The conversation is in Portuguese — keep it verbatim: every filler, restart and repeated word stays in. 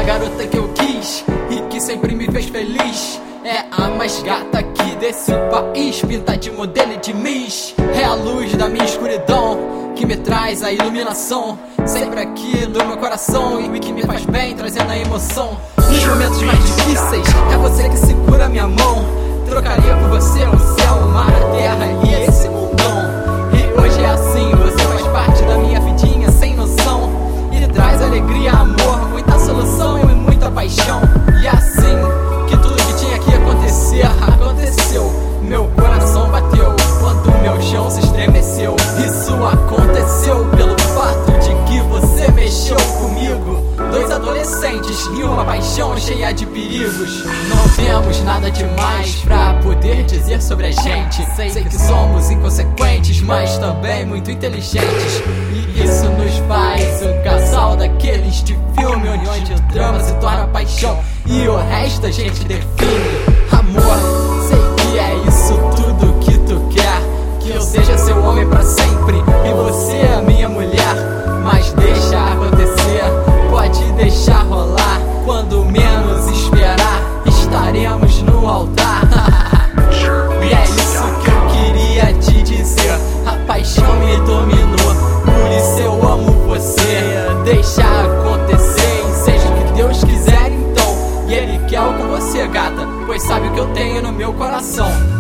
garota que eu quis e que sempre me fez feliz. É a mais gata aqui desse país, pinta de modelo e de miss. É a luz da minha escuridão que me traz a iluminação, sempre aqui no meu coração, e que me faz bem, trazendo a emoção. Nos momentos mais difíceis, é você que segura minha mão. Trocaria por você o céu, o mar, a terra e esse mundão. E hoje é assim, você faz parte da minha vidinha sem noção, e traz alegria, amor, muita solução e muita paixão. E é assim que tudo que tinha que acontecer, aconteceu. Meu coração bateu quando meu chão se estremeceu. Isso aconteceu pelo fato de que você mexeu comigo. Dois adolescentes e uma paixão cheia de perigos. Não temos nada demais pra poder dizer sobre a gente. Sei, Sei que somos inconsequentes, mas também muito inteligentes. E isso nos faz um casal daqueles de filme, onde o drama se torna paixão e o resto a gente define. Amor, sei que é isso tudo que tu quer, que eu seja seu homem pra sempre e você é a minha mulher. Mas deixa acontecer, pode deixar rolar. Quando menos esperar, estaremos no altar. E é isso que eu queria te dizer. A paixão me dominou, por isso eu amo você. Deixa acontecer, e seja o que Deus quiser então. E Ele quer com você, gata, pois sabe o que eu tenho no meu coração.